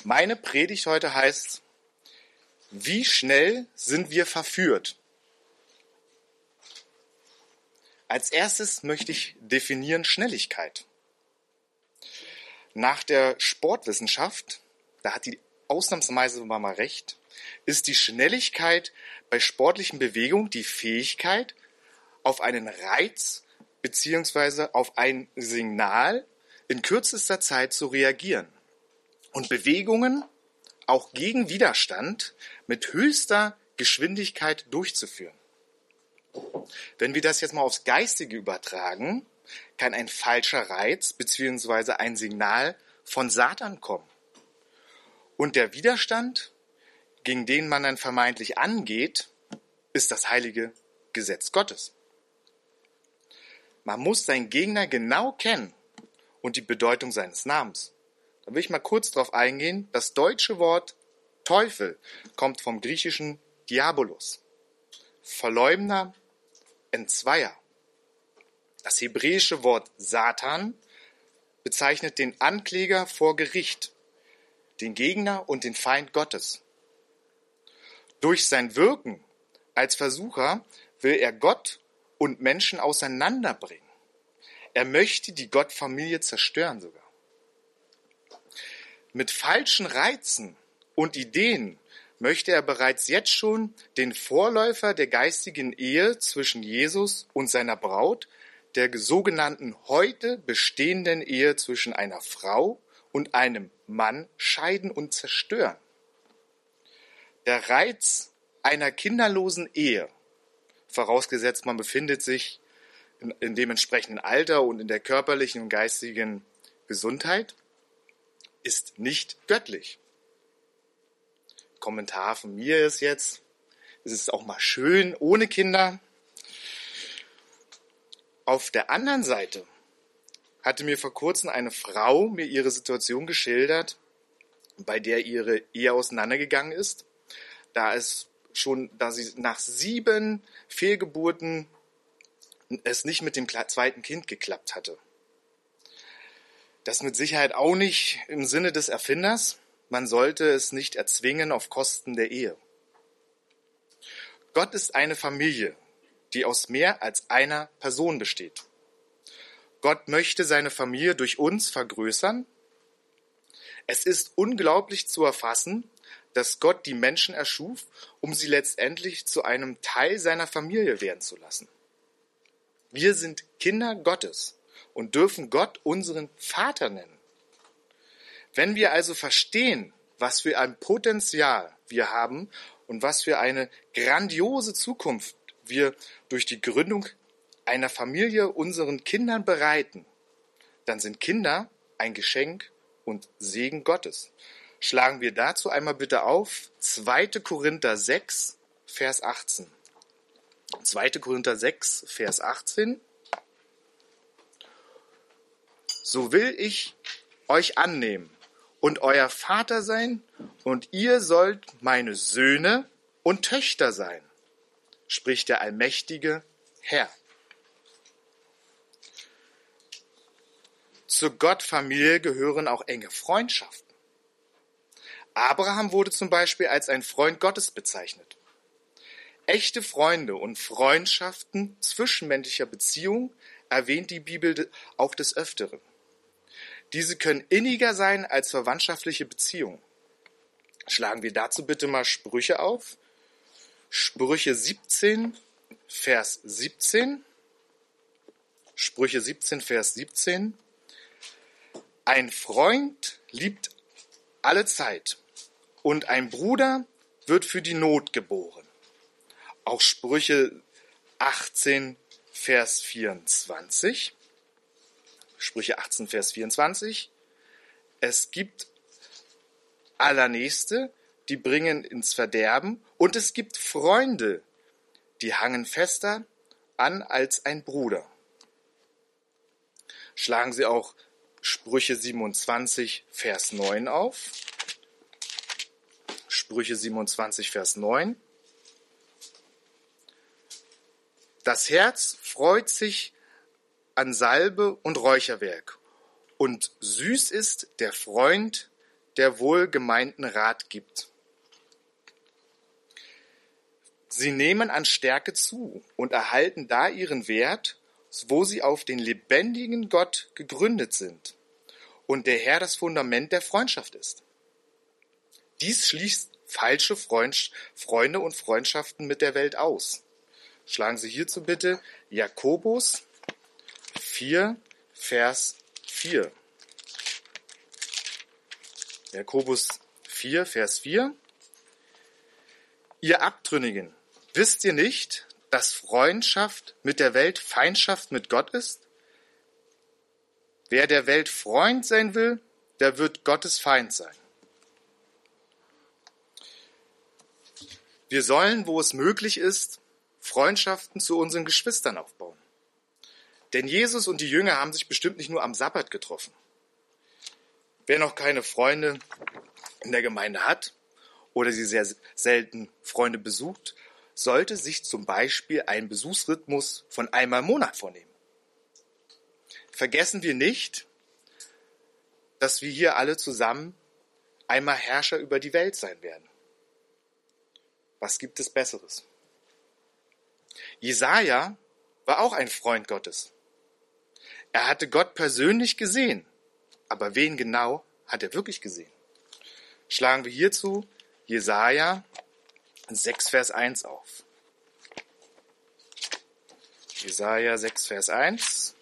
Meine Predigt heute heißt, wie schnell sind wir verführt? Als erstes möchte ich definieren Schnelligkeit. Nach der Sportwissenschaft, da hat die ausnahmsweise mal recht, ist die Schnelligkeit bei sportlichen Bewegungen die Fähigkeit, auf einen Reiz bzw. auf ein Signal in kürzester Zeit zu reagieren und Bewegungen auch gegen Widerstand mit höchster Geschwindigkeit durchzuführen. Wenn wir das jetzt mal aufs Geistige übertragen, kann ein falscher Reiz bzw. ein Signal von Satan kommen. Und der Widerstand, gegen den man dann vermeintlich angeht, ist das heilige Gesetz Gottes. Man muss seinen Gegner genau kennen und die Bedeutung seines Namens. Da will ich mal kurz drauf eingehen. Das deutsche Wort Teufel kommt vom griechischen Diabolos. Verleumder, Entzweier. Das hebräische Wort Satan bezeichnet den Ankläger vor Gericht, den Gegner und den Feind Gottes. Durch sein Wirken als Versucher will er Gott und Menschen auseinanderbringen. Er möchte die Gottfamilie zerstören sogar. Mit falschen Reizen und Ideen möchte er bereits jetzt schon den Vorläufer der geistigen Ehe zwischen Jesus und seiner Braut, der sogenannten heute bestehenden Ehe zwischen einer Frau und einem Mann, scheiden und zerstören. Der Reiz einer kinderlosen Ehe, vorausgesetzt man befindet sich in dem entsprechenden Alter und in der körperlichen und geistigen Gesundheit, ist nicht göttlich. Kommentar von mir ist jetzt, es ist auch mal schön ohne Kinder. Auf der anderen Seite hatte mir vor kurzem eine Frau mir ihre Situation geschildert, bei der ihre Ehe auseinandergegangen ist, da sie nach 7 Fehlgeburten es nicht mit dem zweiten Kind geklappt hatte. Das mit Sicherheit auch nicht im Sinne des Erfinders. Man sollte es nicht erzwingen auf Kosten der Ehe. Gott ist eine Familie, die aus mehr als einer Person besteht. Gott möchte seine Familie durch uns vergrößern. Es ist unglaublich zu erfassen, dass Gott die Menschen erschuf, um sie letztendlich zu einem Teil seiner Familie werden zu lassen. Wir sind Kinder Gottes und dürfen Gott unseren Vater nennen. Wenn wir also verstehen, was für ein Potenzial wir haben und was für eine grandiose Zukunft wir durch die Gründung einer Familie unseren Kindern bereiten, dann sind Kinder ein Geschenk und Segen Gottes. Schlagen wir dazu einmal bitte auf 2. Korinther 6, Vers 18. 2. Korinther 6, Vers 18. So will ich euch annehmen und euer Vater sein, und ihr sollt meine Söhne und Töchter sein, spricht der allmächtige Herr. Zur Gottfamilie gehören auch enge Freundschaften. Abraham wurde zum Beispiel als ein Freund Gottes bezeichnet. Echte Freunde und Freundschaften zwischenmenschlicher Beziehungen erwähnt die Bibel auch des Öfteren. Diese können inniger sein als verwandtschaftliche Beziehungen. Schlagen wir dazu bitte mal Sprüche auf. Sprüche 17, Vers 17. Sprüche 17, Vers 17. Ein Freund liebt alle Zeit und ein Bruder wird für die Not geboren. Auch Sprüche 18, Vers 24. Sprüche 18, Vers 24. Es gibt Allernächste, die bringen ins Verderben, und es gibt Freunde, die hangen fester an als ein Bruder. Schlagen Sie auch Sprüche 27, Vers 9 auf. Sprüche 27, Vers 9. Das Herz freut sich an Salbe und Räucherwerk, und süß ist der Freund der wohlgemeinten Rat gibt. Sie nehmen an Stärke zu und erhalten da ihren Wert, wo sie auf den lebendigen Gott gegründet sind und der Herr das Fundament der Freundschaft ist. Dies schließt falsche Freunde und Freundschaften mit der Welt aus. Schlagen Sie hierzu bitte Jakobus 4, Vers 4. Jakobus 4, Vers 4. Ihr Abtrünnigen, wisst ihr nicht, dass Freundschaft mit der Welt Feindschaft mit Gott ist? Wer der Welt Freund sein will, der wird Gottes Feind sein. Wir sollen, wo es möglich ist, Freundschaften zu unseren Geschwistern aufbauen. Denn Jesus und die Jünger haben sich bestimmt nicht nur am Sabbat getroffen. Wer noch keine Freunde in der Gemeinde hat oder sie sehr selten Freunde besucht, sollte sich zum Beispiel einen Besuchsrhythmus von einmal im Monat vornehmen. Vergessen wir nicht, dass wir hier alle zusammen einmal Herrscher über die Welt sein werden. Was gibt es Besseres? Jesaja war auch ein Freund Gottes. Er hatte Gott persönlich gesehen. Aber wen genau hat er wirklich gesehen? Schlagen wir hierzu Jesaja 6, Vers 1 auf. Jesaja 6, Vers 1.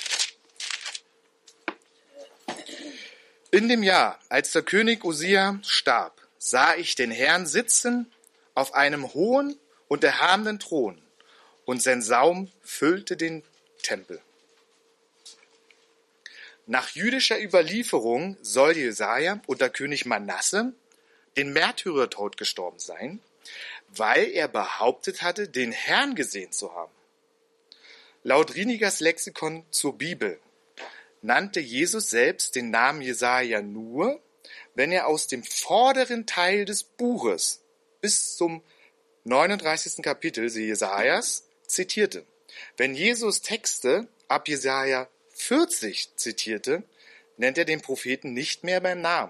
In dem Jahr, als der König Usia starb, sah ich den Herrn sitzen auf einem hohen und erhabenen Thron, und sein Saum füllte den Tempel. Nach jüdischer Überlieferung soll Jesaja unter König Manasse den Märtyrertod gestorben sein, weil er behauptet hatte, den Herrn gesehen zu haben. Laut Rinigers Lexikon zur Bibel nannte Jesus selbst den Namen Jesaja nur, wenn er aus dem vorderen Teil des Buches bis zum 39. Kapitel Jesajas zitierte. Wenn Jesus Texte ab Jesaja 40 zitierte, nennt er den Propheten nicht mehr beim Namen.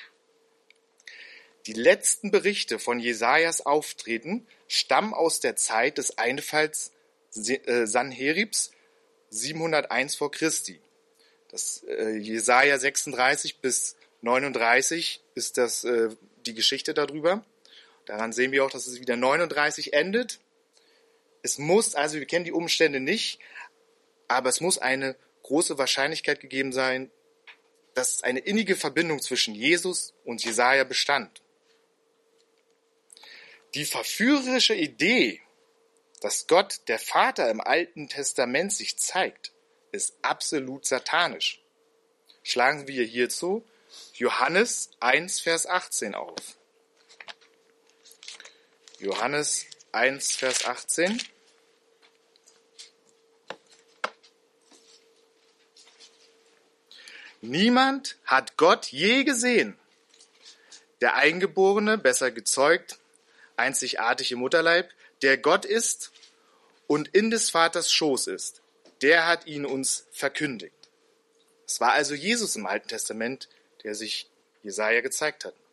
Die letzten Berichte von Jesajas Auftreten stammen aus der Zeit des Einfalls Sanheribs 701 vor Christi. Das Jesaja 36 bis 39 ist das die Geschichte darüber. Daran sehen wir auch, dass es wieder 39 endet. Es muss, also wir kennen die Umstände nicht, aber es muss eine große Wahrscheinlichkeit gegeben sein, dass eine innige Verbindung zwischen Jesus und Jesaja bestand. Die verführerische Idee, dass Gott, der Vater im Alten Testament sich zeigt, ist absolut satanisch. Schlagen wir hierzu Johannes 1, Vers 18 auf. Johannes 1, Vers 18. Niemand hat Gott je gesehen. Der Eingeborene, besser gezeugt, einzigartig im Mutterleib, der Gott ist und in des Vaters Schoß ist, der hat ihn uns verkündigt. Es war also Jesus im Alten Testament, der sich Jesaja gezeigt hat.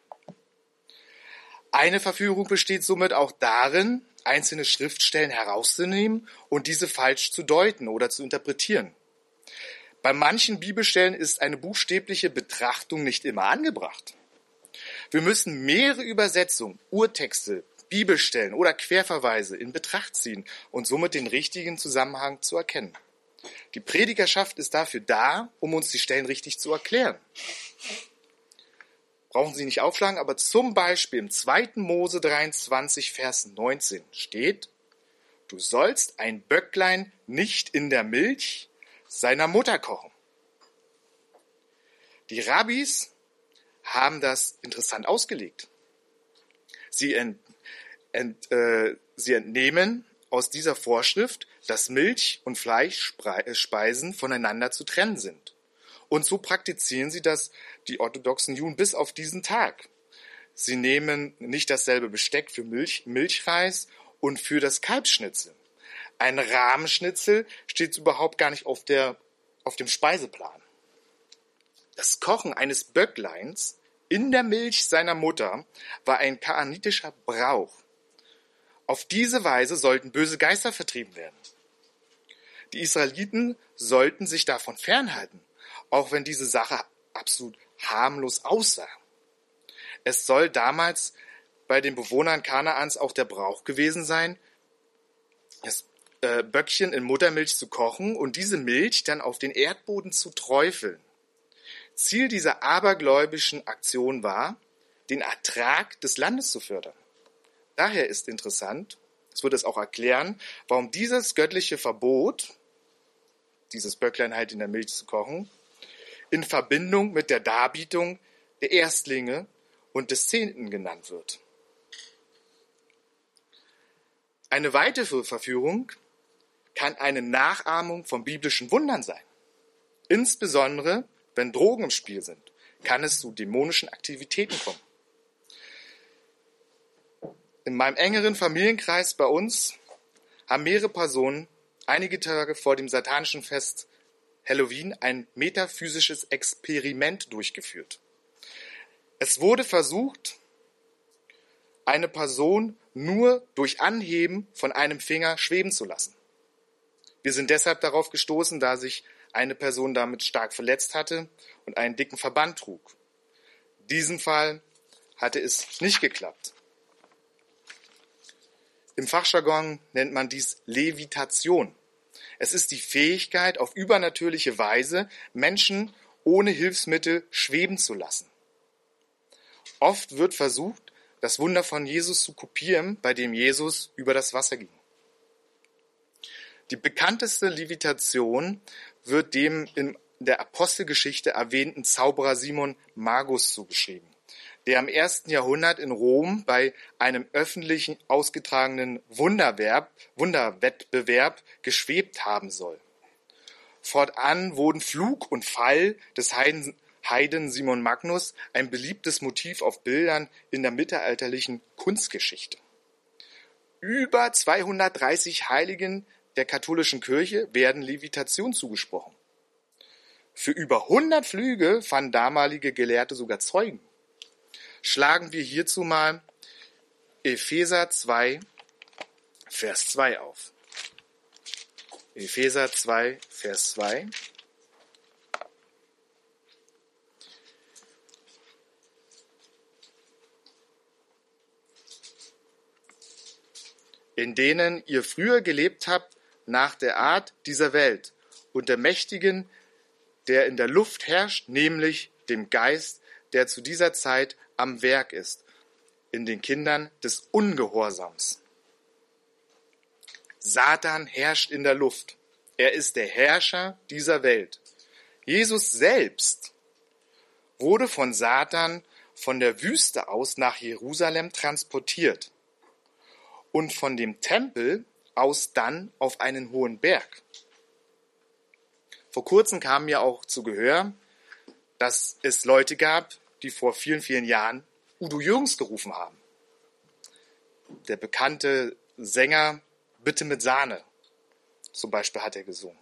Eine Verführung besteht somit auch darin, einzelne Schriftstellen herauszunehmen und diese falsch zu deuten oder zu interpretieren. Bei manchen Bibelstellen ist eine buchstäbliche Betrachtung nicht immer angebracht. Wir müssen mehrere Übersetzungen, Urtexte, Bibelstellen oder Querverweise in Betracht ziehen und somit den richtigen Zusammenhang zu erkennen. Die Predigerschaft ist dafür da, um uns die Stellen richtig zu erklären. Brauchen Sie nicht aufschlagen, aber zum Beispiel im 2. Mose 23, Vers 19 steht: Du sollst ein Böcklein nicht in der Milch seiner Mutter kochen. Die Rabbis haben das interessant ausgelegt. Sie entnehmen aus dieser Vorschrift, dass Milch und Fleischspeisen voneinander zu trennen sind. Und so praktizieren sie das, die orthodoxen Juden, bis auf diesen Tag. Sie nehmen nicht dasselbe Besteck für Milchreis und für das Kalbsschnitzel. Ein Rahmenschnitzel steht überhaupt gar nicht auf dem Speiseplan. Das Kochen eines Böckleins in der Milch seiner Mutter war ein kaanitischer Brauch. Auf diese Weise sollten böse Geister vertrieben werden. Die Israeliten sollten sich davon fernhalten, auch wenn diese Sache absolut harmlos aussah. Es soll damals bei den Bewohnern Kanaans auch der Brauch gewesen sein, das Böckchen in Muttermilch zu kochen und diese Milch dann auf den Erdboden zu träufeln. Ziel dieser abergläubischen Aktion war, den Ertrag des Landes zu fördern. Daher ist interessant, es wird es auch erklären, warum dieses göttliche Verbot, dieses Böcklein halt in der Milch zu kochen, in Verbindung mit der Darbietung der Erstlinge und des Zehnten genannt wird. Eine weitere Verführung kann eine Nachahmung von biblischen Wundern sein. Insbesondere, wenn Drogen im Spiel sind, kann es zu dämonischen Aktivitäten kommen. In meinem engeren Familienkreis bei uns haben mehrere Personen einige Tage vor dem satanischen Fest Halloween ein metaphysisches Experiment durchgeführt. Es wurde versucht, eine Person nur durch Anheben von einem Finger schweben zu lassen. Wir sind deshalb darauf gestoßen, da sich eine Person damit stark verletzt hatte und einen dicken Verband trug. In diesem Fall hatte es nicht geklappt. Im Fachjargon nennt man dies Levitation. Es ist die Fähigkeit, auf übernatürliche Weise Menschen ohne Hilfsmittel schweben zu lassen. Oft wird versucht, das Wunder von Jesus zu kopieren, bei dem Jesus über das Wasser ging. Die bekannteste Levitation wird dem in der Apostelgeschichte erwähnten Zauberer Simon Magus zugeschrieben, der im 1. Jahrhundert in Rom bei einem öffentlichen ausgetragenen Wunderwettbewerb geschwebt haben soll. Fortan wurden Flug und Fall des Heiden Simon Magnus ein beliebtes Motiv auf Bildern in der mittelalterlichen Kunstgeschichte. Über 230 Heiligen der katholischen Kirche werden Levitation zugesprochen. Für über 100 Flüge fanden damalige Gelehrte sogar Zeugen. Schlagen wir hierzu mal Epheser 2, Vers 2 auf. Epheser 2, Vers 2. In denen ihr früher gelebt habt nach der Art dieser Welt und der Mächtigen, der in der Luft herrscht, nämlich dem Geist, der zu dieser Zeit am Werk ist, in den Kindern des Ungehorsams. Satan herrscht in der Luft. Er ist der Herrscher dieser Welt. Jesus selbst wurde von Satan von der Wüste aus nach Jerusalem transportiert und von dem Tempel aus dann auf einen hohen Berg. Vor kurzem kam mir auch zu Gehör, dass es Leute gab, die vor vielen, vielen Jahren Udo Jürgens gerufen haben. Der bekannte Sänger Bitte mit Sahne, zum Beispiel, hat er gesungen.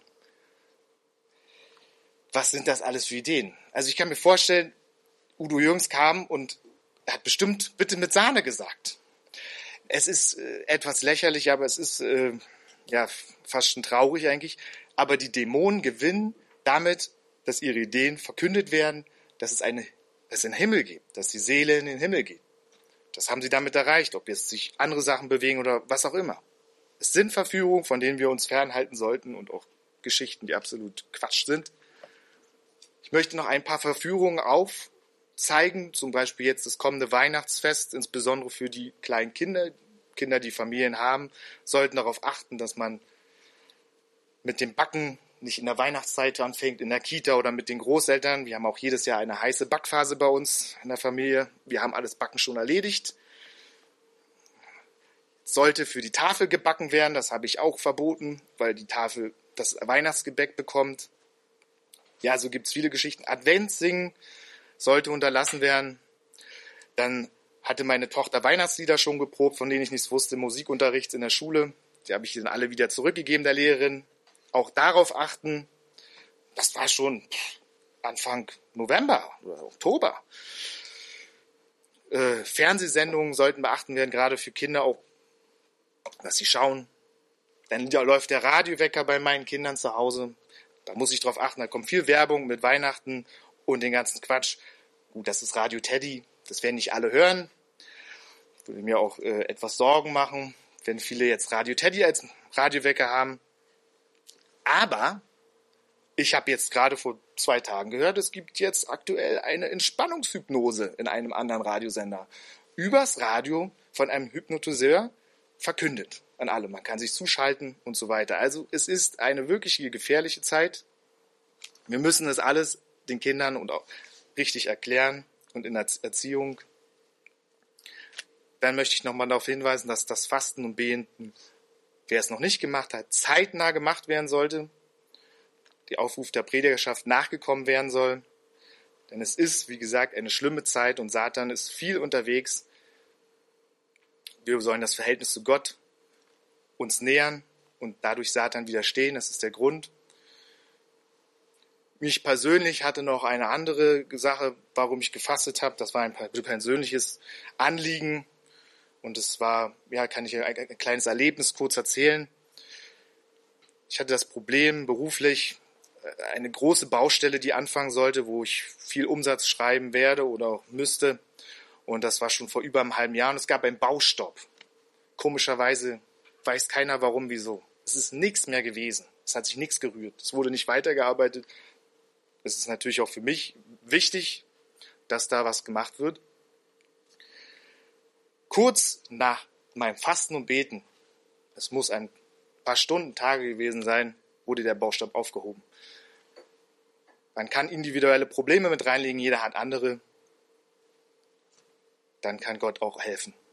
Was sind das alles für Ideen? Also ich kann mir vorstellen, Udo Jürgens kam und er hat bestimmt Bitte mit Sahne gesagt. Es ist etwas lächerlich, aber es ist fast schon traurig eigentlich. Aber die Dämonen gewinnen damit, dass ihre Ideen verkündet werden, dass es einen Himmel gibt, dass die Seele in den Himmel geht. Das haben sie damit erreicht, ob jetzt sich andere Sachen bewegen oder was auch immer. Es sind Verführungen, von denen wir uns fernhalten sollten und auch Geschichten, die absolut Quatsch sind. Ich möchte noch ein paar Verführungen aufzeigen, zum Beispiel jetzt das kommende Weihnachtsfest, insbesondere für die kleinen Kinder, die Familien haben, sollten darauf achten, dass man mit dem Backen nicht in der Weihnachtszeit anfängt, in der Kita oder mit den Großeltern. Wir haben auch jedes Jahr eine heiße Backphase bei uns in der Familie. Wir haben alles Backen schon erledigt. Sollte für die Tafel gebacken werden, das habe ich auch verboten, weil die Tafel das Weihnachtsgebäck bekommt. Ja, so gibt es viele Geschichten. Adventssingen sollte unterlassen werden. Dann hatte meine Tochter Weihnachtslieder schon geprobt, von denen ich nichts wusste, Musikunterricht in der Schule. Die habe ich dann alle wieder zurückgegeben, der Lehrerin. Auch darauf achten, das war schon Anfang November oder Oktober. Fernsehsendungen sollten beachten werden, gerade für Kinder auch, was sie schauen. Dann läuft der Radiowecker bei meinen Kindern zu Hause. Da muss ich drauf achten, da kommt viel Werbung mit Weihnachten und den ganzen Quatsch. Gut, das ist Radio Teddy, das werden nicht alle hören. Würde mir auch etwas Sorgen machen, wenn viele jetzt Radio Teddy als Radiowecker haben. Aber ich habe jetzt gerade vor 2 Tagen gehört, es gibt jetzt aktuell eine Entspannungshypnose in einem anderen Radiosender. Übers Radio von einem Hypnotiseur verkündet an alle. Man kann sich zuschalten und so weiter. Also es ist eine wirklich gefährliche Zeit. Wir müssen das alles den Kindern und auch richtig erklären und in der Erziehung. Dann möchte ich nochmal darauf hinweisen, dass das Fasten und Beten, wer es noch nicht gemacht hat, zeitnah gemacht werden sollte. Die Aufruf der Predigerschaft nachgekommen werden soll. Denn es ist, wie gesagt, eine schlimme Zeit und Satan ist viel unterwegs. Wir sollen das Verhältnis zu Gott uns nähern und dadurch Satan widerstehen. Das ist der Grund. Mich persönlich hatte noch eine andere Sache, warum ich gefastet habe. Das war ein persönliches Anliegen. Und es war, ja, kann ich ein kleines Erlebnis kurz erzählen. Ich hatte das Problem beruflich, eine große Baustelle, die anfangen sollte, wo ich viel Umsatz schreiben werde oder auch müsste. Und das war schon vor über einem halben Jahr und es gab einen Baustopp. Komischerweise weiß keiner warum, wieso. Es ist nichts mehr gewesen. Es hat sich nichts gerührt. Es wurde nicht weitergearbeitet. Es ist natürlich auch für mich wichtig, dass da was gemacht wird. Kurz nach meinem Fasten und Beten, es muss ein paar Stunden, Tage gewesen sein, wurde der Baustopp aufgehoben. Man kann individuelle Probleme mit reinlegen, jeder hat andere. Dann kann Gott auch helfen.